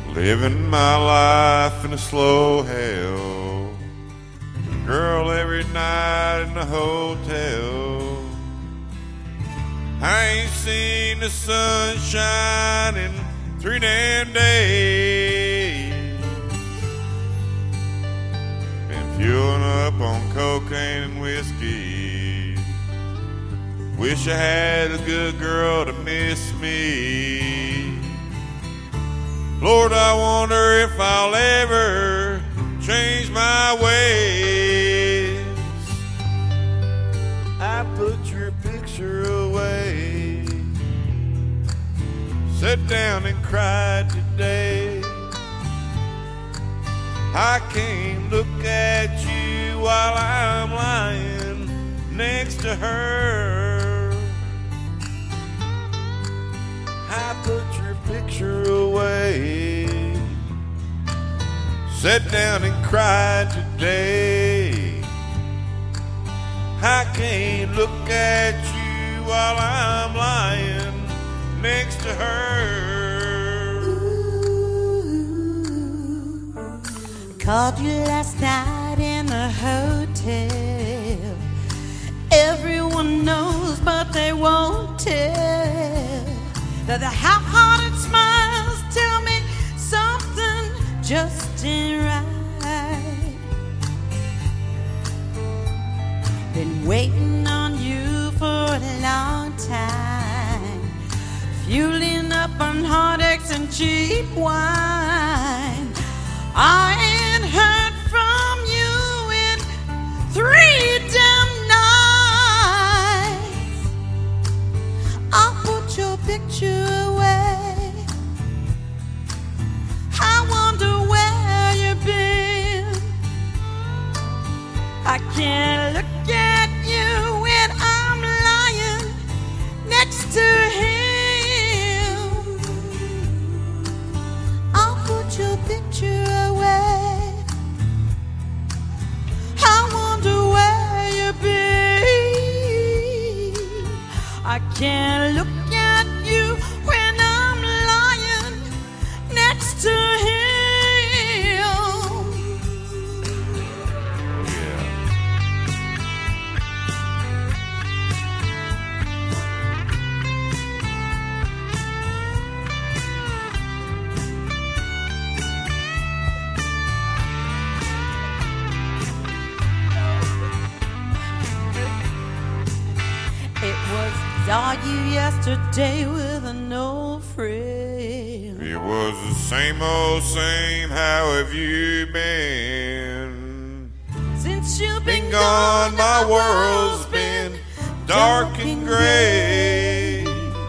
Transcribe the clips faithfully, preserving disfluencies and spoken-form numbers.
living my life in a slow hell. Girl, every night in the hotel, I ain't seen the sun shine in three damn days. Been fueling up on cocaine and whiskey. Wish I had a good girl to miss me. Lord, I wonder if I'll ever change my ways. I put your picture away, sat down and cried today. I can't look at you while I'm lying next to her. I put your picture away, sat down and cried today. I can't look at you while I'm lying next to her. Ooh, called you last night in the hotel. Everyone knows, but they won't tell. That the half-hearted smiles tell me something just ain't right. Been waiting on you for a long time, fueling up on heartaches and cheap wine. I ain't heard from you in three damn nights. I'll put your picture away. I wonder where you've been. I can't look at you when I'm lying next to him. I'll put your picture away. I wonder where you've been. I can't look at you when I'm lying next to him. It was saw you yesterday with an old friend. It was the same old same, how have you been? Since you've been, Been gone, my world's been dark and gray.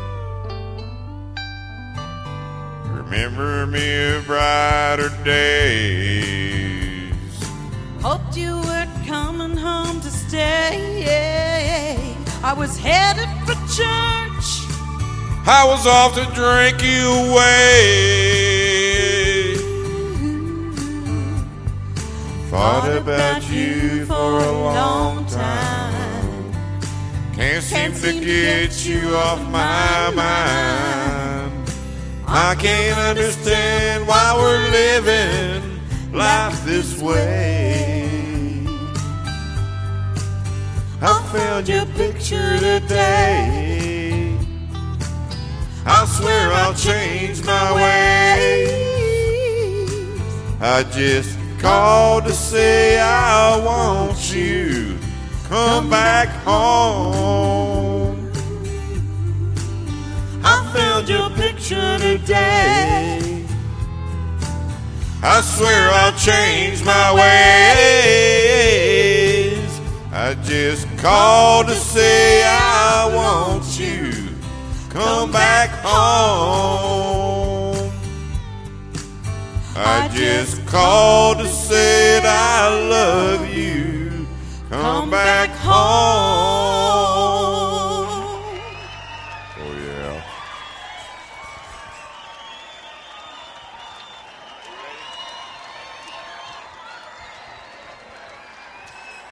Remember me of brighter days. Hoped you were coming home to stay. I was headed for church. I was off to drink you away. Thought about you for a long time. Can't seem to get you off my mind. I can't understand why we're living life this way. I found your picture today. I swear I'll change my ways. I just called to say I want you. Come back home. I found your picture today. I swear I'll change my ways. I just called to say I want you. Come back home. I just called to say